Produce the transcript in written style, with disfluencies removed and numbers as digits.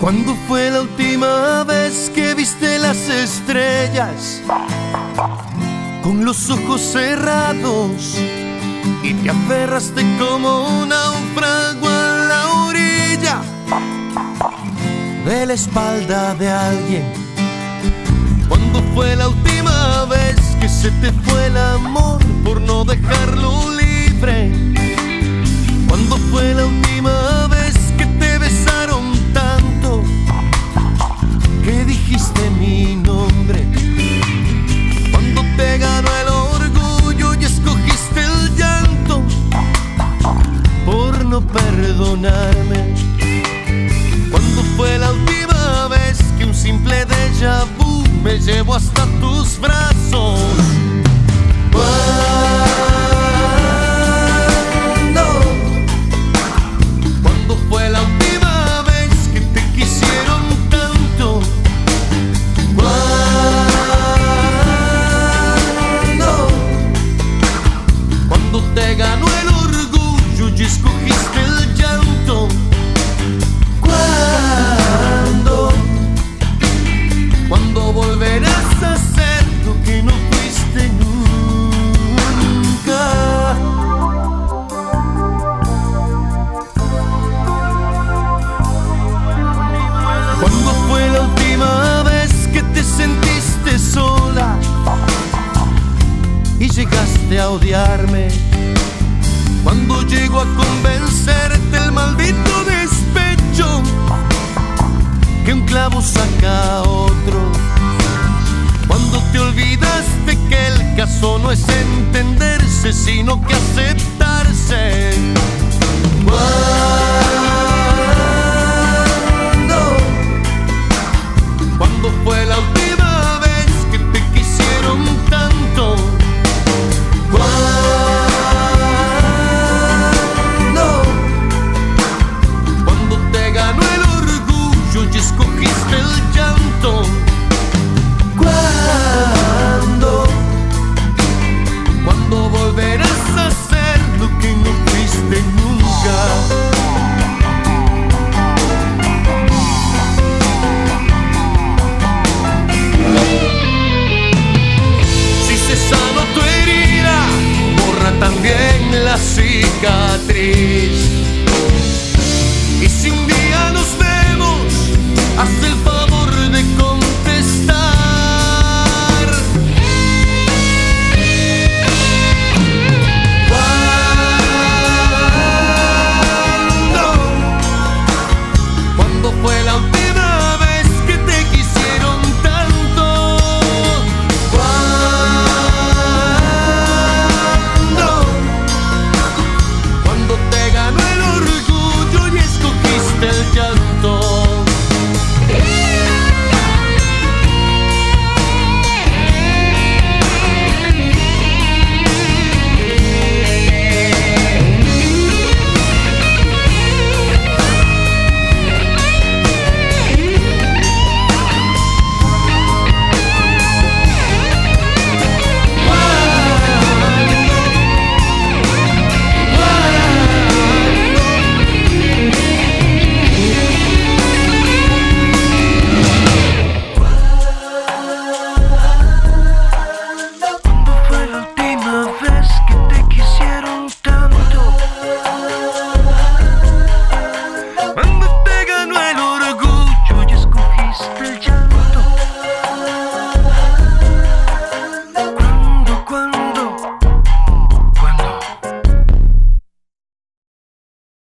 ¿Cuándo fue la última vez que viste las estrellas con los ojos cerrados y te aferraste como un náufrago a la orilla de la espalda de alguien? ¿Cuándo fue la última vez que se te fue el amor por no dejarlo libre? ¿Cuándo fue la última vez que te besaron tanto que dijiste mi nombre? Cuando te ganó el orgullo y escogiste el llanto por no perdonarme. ¿Cuándo fue la última vez que un simple déjà vu me llevó hasta tus brazos? ¿Cuándo fue la última vez que te quisieron tanto? Cuando te ganó el orgullo y escogiste el llanto. ¿Cuándo volverás a ser lo que no fuiste nunca? ¿Cuándo fue la última vez que te sentiste sola y llegaste a odiarme? ¿Cuándo llegó a convencerte el maldito despecho que un clavo saca a otro? Cuando te olvidaste que el caso no es entenderse, sino que aceptarse.